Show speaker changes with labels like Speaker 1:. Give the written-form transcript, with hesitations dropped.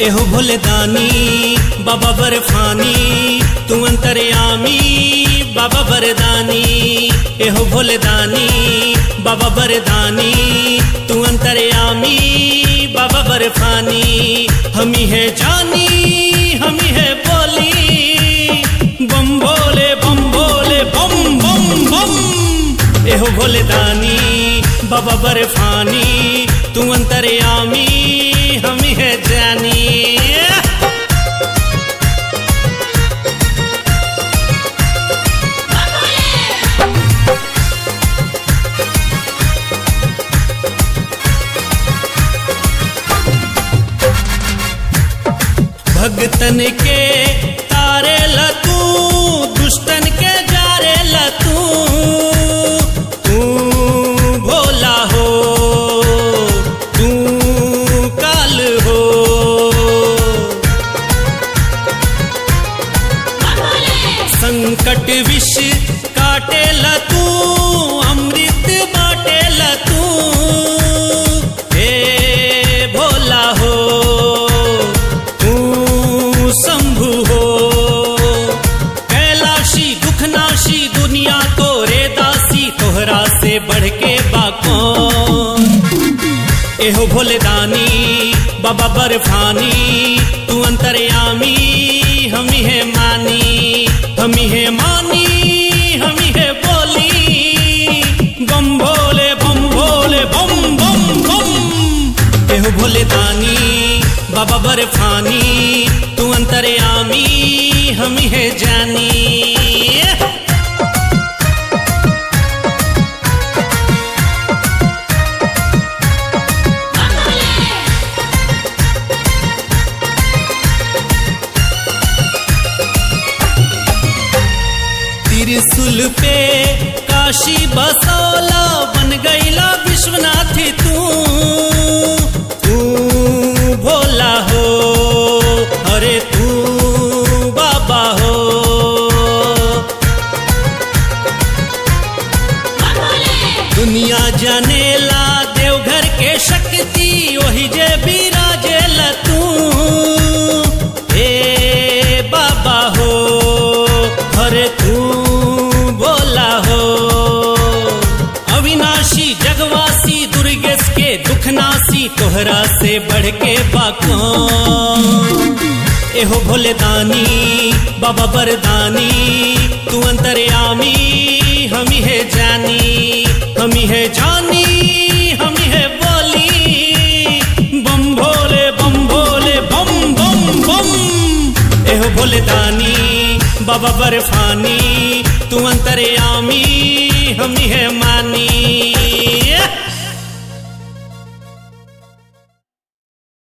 Speaker 1: एहो भोले दानी बाबा बर्फानी तू अंतर्यामी बाबा बरदानी। एहो भोले दानी बाबा बरदानी तू अंतर्यामी बाबा बर्फानी। हमी है जानी हमी है बोली बम भोले बम भोले बम बम बम। एहो भोले दानी बाबा बर्फानी तू अंतर्यामी हमी है जानी। भगतन के तारे लतू दुष्टन के जारे लतू तू भोला हो तू काल हो। संकट विष काटे लतू अमृत बाटे लतू हे भोला हो शंभु हो। कैलाशी दुखनाशी दुनिया तो रे दासी तोहरा से बढ़ के बाको। एहो भोले दानी बाबा बर्फानी तू अंतर्यामी हमी है मानी हमी है मानी हमी है बोली बम भोले बम भोले बम बम बम। एहो भोले दानी बाबा बर्फानी तू अंतर्यामी हमी है जानी। त्रिशूल पे काशी बसौला बन गईला विश्वनाथ तू भोला हो अरे तू बाबा हो। दुनिया जानेला देवघर के शक्ति वही जे बिराजेला तू हे बाबा हो अरे तू भोला हो। अविनाशी जगवासी दुर्गेश के दुखनासी तोहरा से बढ़ के बाको। एहो भोले दानी बाबा बरदानी तू अंतर्यामी हमी है जानी हमी है जानी हमी है बोली बम भोले बम भोले बम बम बम। एहो भोले दानी बाबा बर्फानी तू अंतर्यामी हमी है मानी।